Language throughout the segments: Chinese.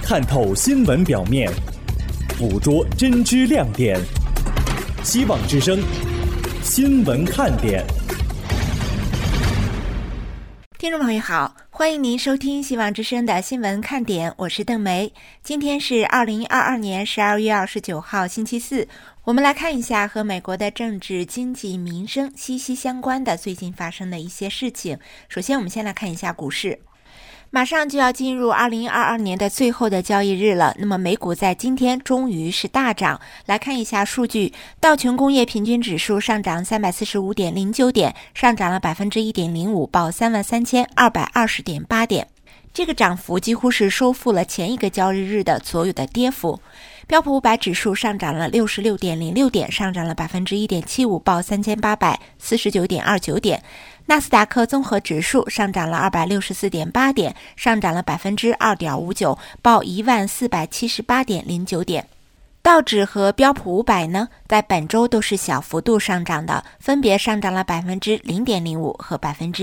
看透新闻表面，捕捉真知亮点。希望之声新闻看点。 听众朋友好，欢迎您收听希望之声的新闻看点，我是邓梅。今天是2022年12月29号星期四，我们来看一下和美国的政治、经济、民生息息相关的最近发生的一些事情。首先我们先来看一下股市。马上就要进入2022年的最后的交易日了，那么美股在今天终于是大涨。来看一下数据，道琼工业平均指数上涨 345.09 点，上涨了 1.05%， 报 33,220.8 点。这个涨幅几乎是收复了前一个交易日的所有的跌幅。标普500指数上涨了 66.06 点，上涨了 1.75%， 报 3849.29 点。纳斯达克综合指数上涨了 264.8 点，上涨了 2.59%， 报 1478.09 点。道指和标普500呢，在本周都是小幅度上涨的，分别上涨了 0.05% 和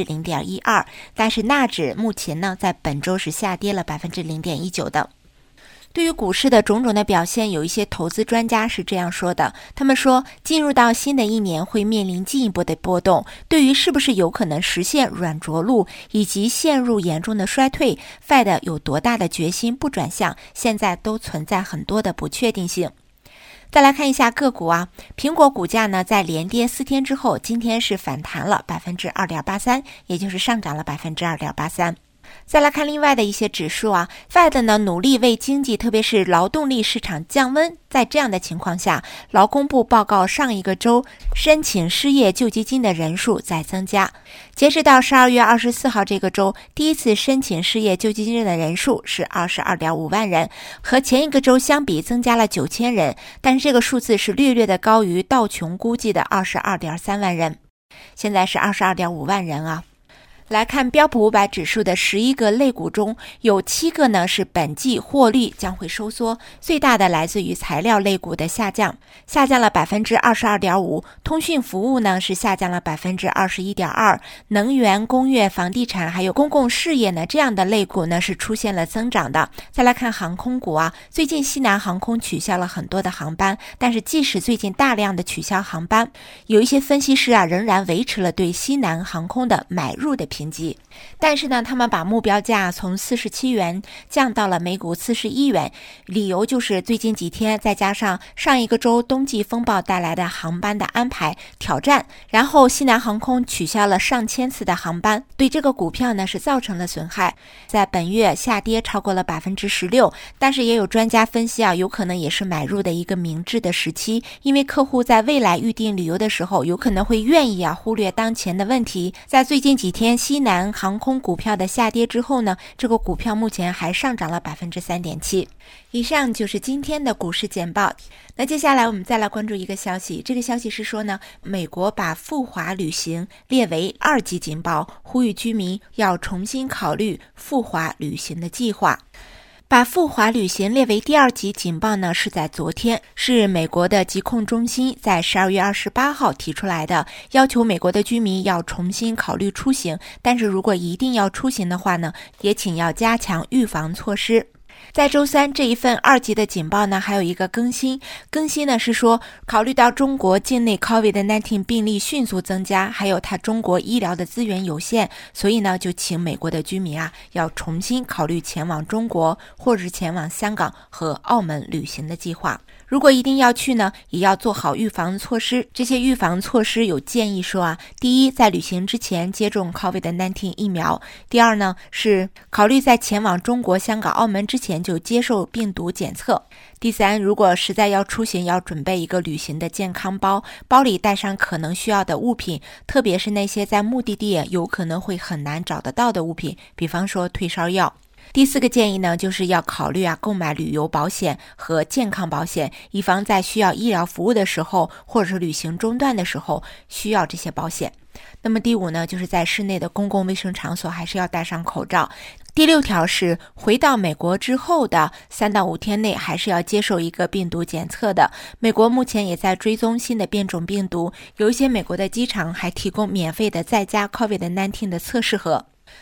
0.12%， 但是纳指目前呢，在本周是下跌了 0.19% 的。对于股市的种种的表现，有一些投资专家是这样说的，他们说进入到新的一年会面临进一步的波动，对于是不是有可能实现软着陆以及陷入严重的衰退， Fed 有多大的决心不转向，现在都存在很多的不确定性。再来看一下个股啊，苹果股价呢在连跌4天之后，今天是反弹了 2.83%， 也就是上涨了 2.83%。再来看另外的一些指数啊 ，Fed 呢努力为经济，特别是劳动力市场降温。在这样的情况下，劳工部报告上一个周申请失业救济金的人数在增加。截止到12月24号这个周，第一次申请失业救济金的人数是 22.5 万人，和前一个周相比增加了9000人，但是这个数字是略略的高于道琼估计的 22.3 万人，现在是 22.5 万人啊。来看标普500指数的11个类股中，有7个呢是本季获利将会收缩，最大的来自于材料类股的下降了 22.5%， 通讯服务呢是下降了 21.2%， 能源、工业、房地产还有公共事业呢这样的类股呢是出现了增长的。再来看航空股啊，最近西南航空取消了很多的航班，但是即使最近大量的取消航班，有一些分析师啊仍然维持了对西南航空的买入的评级，但是呢他们把目标价从47元降到了每股41元，理由就是最近几天再加上上一个周冬季风暴带来的航班的安排挑战，然后西南航空取消了上千次的航班，对这个股票呢是造成了损害，在本月下跌超过了 16%， 但是也有专家分析啊，有可能也是买入的一个明智的时期，因为客户在未来预定旅游的时候有可能会愿意忽略当前的问题。在最近几天西南航空股票的下跌之后呢，这个股票目前还上涨了 3.7%。 以上就是今天的股市简报。那接下来我们再来关注一个消息，这个消息是说呢，美国把赴华旅行列为2级警报，呼吁居民要重新考虑赴华旅行的计划。把赴华旅行列为第2级警报呢，是在昨天，是美国的疾控中心在12月28号提出来的，要求美国的居民要重新考虑出行，但是如果一定要出行的话呢，也请要加强预防措施。在周三这一份2级的警报呢，还有一个更新呢是说，考虑到中国境内 COVID-19 病例迅速增加，还有它中国医疗的资源有限，所以呢就请美国的居民要重新考虑前往中国或者是前往香港和澳门旅行的计划。如果一定要去呢，也要做好预防措施。这些预防措施有建议说第一，在旅行之前接种 COVID-19 疫苗；第二呢，是考虑在前往中国、香港、澳门之前就接受病毒检测；第三，如果实在要出行，要准备一个旅行的健康包，包里带上可能需要的物品，特别是那些在目的地有可能会很难找得到的物品，比方说退烧药。第4个建议呢，就是要考虑购买旅游保险和健康保险，以防在需要医疗服务的时候，或者是旅行中断的时候需要这些保险。那么第5呢，就是在室内的公共卫生场所还是要戴上口罩。第6条是回到美国之后的3到5天内还是要接受一个病毒检测的。美国目前也在追踪新的变种病毒，有一些美国的机场还提供免费的在家 COVID-19 的测试盒。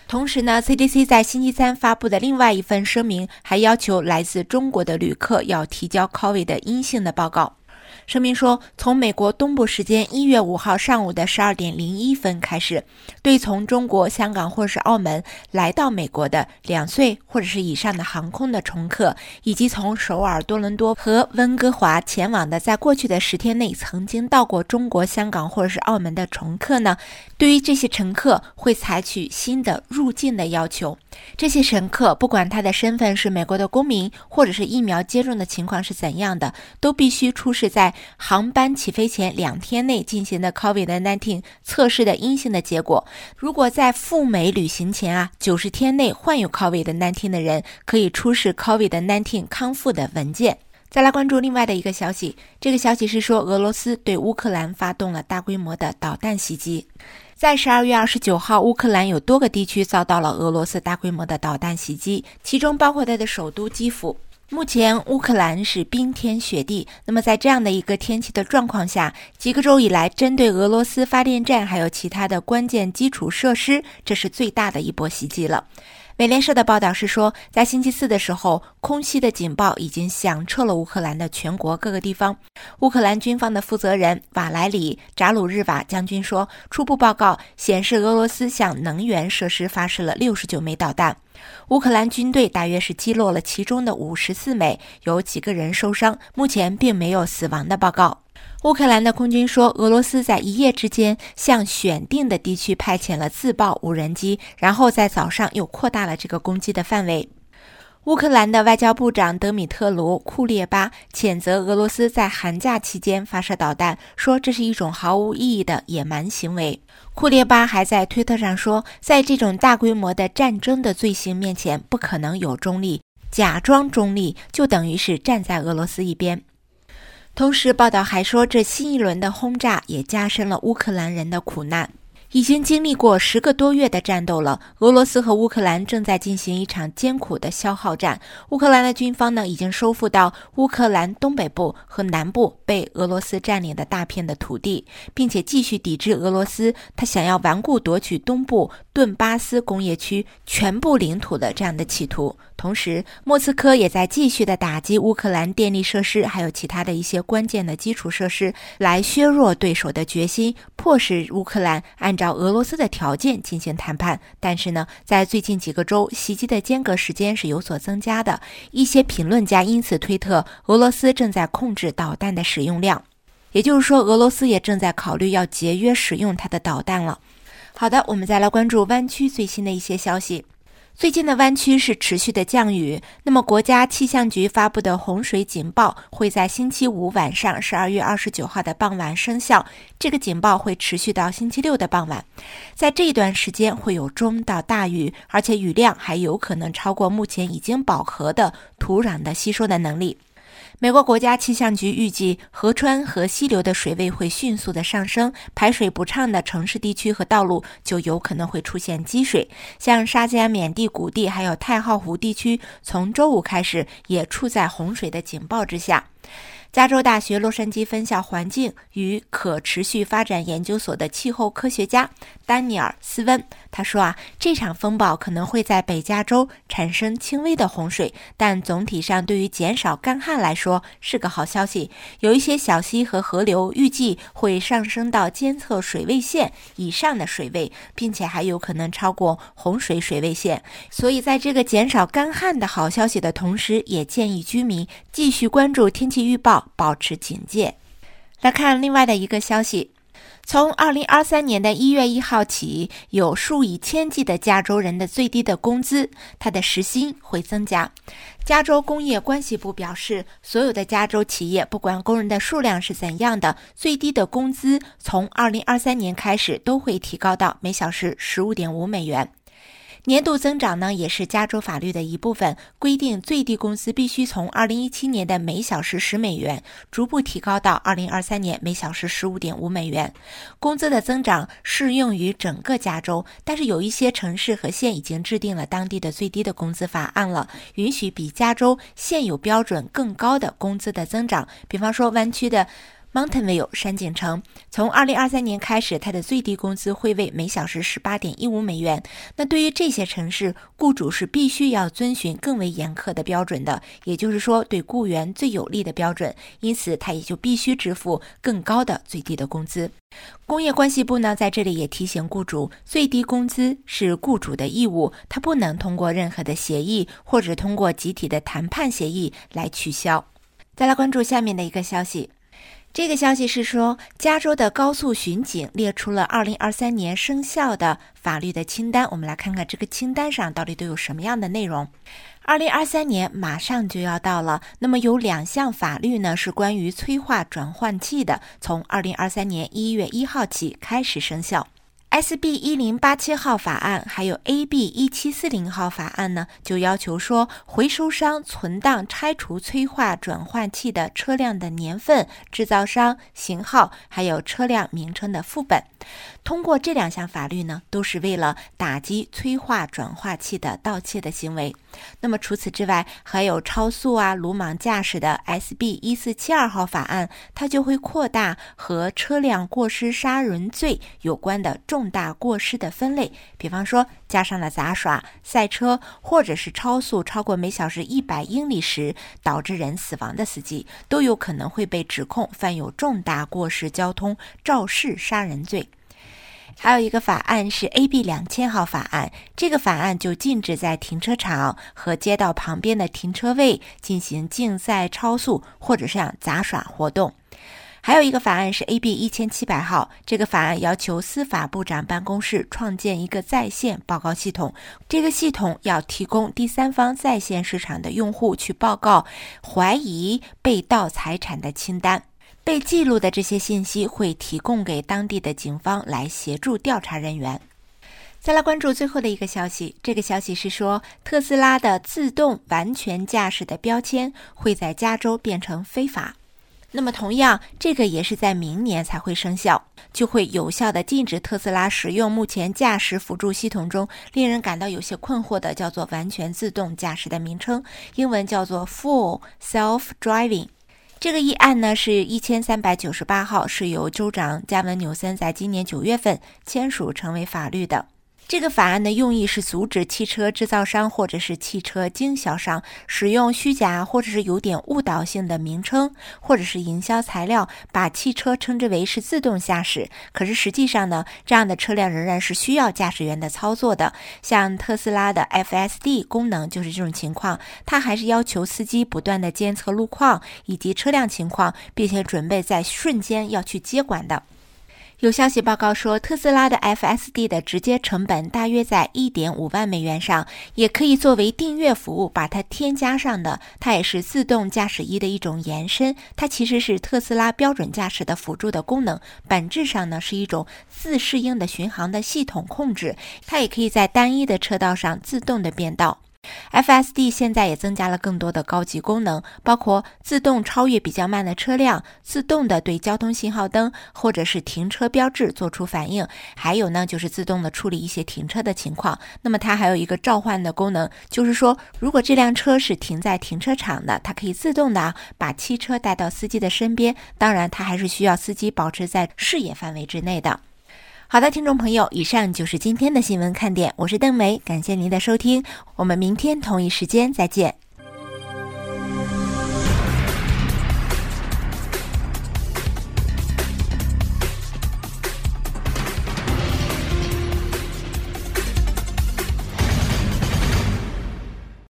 同时呢 CDC 在星期三发布的另外一份声明还要求来自中国的旅客要提交 COVID 的阴性的报告。声明说，从美国东部时间1月5号上午的12点01分开始，对从中国、香港或者是澳门来到美国的2岁或者是以上的航空的乘客，以及从首尔、多伦多和温哥华前往的在过去的10天内曾经到过中国、香港或者是澳门的乘客呢，对于这些乘客会采取新的入境的要求。这些乘客不管他的身份是美国的公民或者是疫苗接种的情况是怎样的，都必须出示在航班起飞前2天内进行的 COVID-19 测试的阴性的结果。如果在赴美旅行前90天内患有 COVID-19 的人，可以出示 COVID-19 康复的文件。再来关注另外的一个消息，这个消息是说俄罗斯对乌克兰发动了大规模的导弹袭击。在12月29号，乌克兰有多个地区遭到了俄罗斯大规模的导弹袭击，其中包括它的首都基辅。目前乌克兰是冰天雪地，那么在这样的一个天气的状况下，几个周以来针对俄罗斯发电站还有其他的关键基础设施，这是最大的一波袭击了。美联社的报道是说，在星期四的时候，空袭的警报已经响彻了乌克兰的全国各个地方。乌克兰军方的负责人瓦莱里·扎鲁日瓦将军说，初步报告显示俄罗斯向能源设施发射了69枚导弹。乌克兰军队大约是击落了其中的54枚，有几个人受伤，目前并没有死亡的报告。乌克兰的空军说，俄罗斯在一夜之间向选定的地区派遣了自爆无人机，然后在早上又扩大了这个攻击的范围。乌克兰的外交部长德米特卢·库列巴谴责俄罗斯在寒假期间发射导弹，说这是一种毫无意义的野蛮行为。库列巴还在推特上说，在这种大规模的战争的罪行面前，不可能有中立，假装中立就等于是站在俄罗斯一边。同时报道还说，这新一轮的轰炸也加深了乌克兰人的苦难。已经经历过10个多月的战斗了，俄罗斯和乌克兰正在进行一场艰苦的消耗战。乌克兰的军方呢，已经收复到乌克兰东北部和南部被俄罗斯占领的大片的土地，并且继续抵制俄罗斯他想要顽固夺取东部顿巴斯工业区全部领土的这样的企图。同时莫斯科也在继续的打击乌克兰电力设施还有其他的一些关键的基础设施，来削弱对手的决心，迫使乌克兰按照俄罗斯的条件进行谈判。但是呢，在最近几个周，袭击的间隔时间是有所增加的，一些评论家因此推测俄罗斯正在控制导弹的使用量，也就是说俄罗斯也正在考虑要节约使用它的导弹了。好的，我们再来关注湾区最新的一些消息。最近的湾区是持续的降雨，那么国家气象局发布的洪水警报会在星期五晚上12月29号的傍晚生效，这个警报会持续到星期六的傍晚。在这一段时间会有中到大雨，而且雨量还有可能超过目前已经饱和的土壤的吸收的能力。美国国家气象局预计河川和溪流的水位会迅速的上升，排水不畅的城市地区和道路就有可能会出现积水，像沙加缅地谷地还有太浩湖地区从周五开始也处在洪水的警报之下。加州大学洛杉矶分校环境与可持续发展研究所的气候科学家丹尼尔·斯温他说这场风暴可能会在北加州产生轻微的洪水，但总体上对于减少干旱来说是个好消息。有一些小溪和河流预计会上升到监测水位线以上的水位，并且还有可能超过洪水水位线。所以在这个减少干旱的好消息的同时，也建议居民继续关注天气预报，保持警戒。来看另外的一个消息，从2023年的1月1号起，有数以千计的加州人的最低的工资，它的时薪会增加。加州工业关系部表示，所有的加州企业不管工人的数量是怎样的，最低的工资从2023年开始都会提高到每小时15.5美元。年度增长呢，也是加州法律的一部分，规定最低工资必须从2017年的每小时10美元逐步提高到2023年每小时15.5美元。工资的增长适用于整个加州，但是有一些城市和县已经制定了当地的最低的工资法案了，允许比加州现有标准更高的工资的增长。比方说湾区的 Mountain View 山景城，从2023年开始，它的最低工资会为每小时18.15美元。那对于这些城市，雇主是必须要遵循更为严苛的标准的，也就是说对雇员最有利的标准，因此他也就必须支付更高的最低的工资。工业关系部呢，在这里也提醒雇主，最低工资是雇主的义务，他不能通过任何的协议或者通过集体的谈判协议来取消。再来关注下面的一个消息，这个消息是说，加州的高速巡警列出了2023年生效的法律的清单，我们来看看这个清单上到底都有什么样的内容。2023年马上就要到了，那么有2项法律呢是关于催化转换器的，从2023年1月1号起开始生效。SB 1087号法案还有 AB 1740号法案呢，就要求说回收商存档拆除催化转换器的车辆的年份、制造商、型号还有车辆名称的副本。通过这2项法律呢，都是为了打击催化转换器的盗窃的行为。那么除此之外，还有超速鲁莽驾驶的 SB 1472号法案，它就会扩大和车辆过失杀人罪有关的重大过失的分类，比方说加上了杂耍、赛车或者是超速超过每小时100英里时导致人死亡的司机，都有可能会被指控犯有重大过失交通肇事杀人罪。还有一个法案是 AB 2000号法案，这个法案就禁止在停车场和街道旁边的停车位进行竞赛超速或者是像杂耍活动。还有一个法案是 AB 1700号，这个法案要求司法部长办公室创建一个在线报告系统，这个系统要提供第三方在线市场的用户去报告怀疑被盗财产的清单。被记录的这些信息会提供给当地的警方来协助调查人员。再来关注最后的一个消息，这个消息是说，特斯拉的自动完全驾驶的标签会在加州变成非法。那么同样，这个也是在明年才会生效，就会有效的禁止特斯拉使用目前驾驶辅助系统中令人感到有些困惑的叫做完全自动驾驶的名称，英文叫做 Full Self-Driving。这个议案呢是1398号，是由州长加文纽森在今年9月份签署成为法律的。这个法案的用意是阻止汽车制造商或者是汽车经销商使用虚假或者是有点误导性的名称或者是营销材料，把汽车称之为是自动驾驶，可是实际上呢，这样的车辆仍然是需要驾驶员的操作的。像特斯拉的 FSD 功能就是这种情况，它还是要求司机不断的监测路况以及车辆情况，并且准备在瞬间要去接管的。有消息报告说，特斯拉的 FSD 的直接成本大约在 1.5万美元上，也可以作为订阅服务把它添加上的。它也是自动驾驶仪的一种延伸，它其实是特斯拉标准驾驶的辅助的功能，本质上呢是一种自适应的巡航的系统控制，它也可以在单一的车道上自动的变道。FSD 现在也增加了更多的高级功能，包括自动超越比较慢的车辆，自动的对交通信号灯或者是停车标志做出反应，还有呢就是自动的处理一些停车的情况。那么它还有一个召唤的功能，就是说如果这辆车是停在停车场的，它可以自动的把汽车带到司机的身边，当然它还是需要司机保持在视野范围之内的。好的，听众朋友，以上就是今天的新闻看点，我是邓梅，感谢您的收听，我们明天同一时间再见。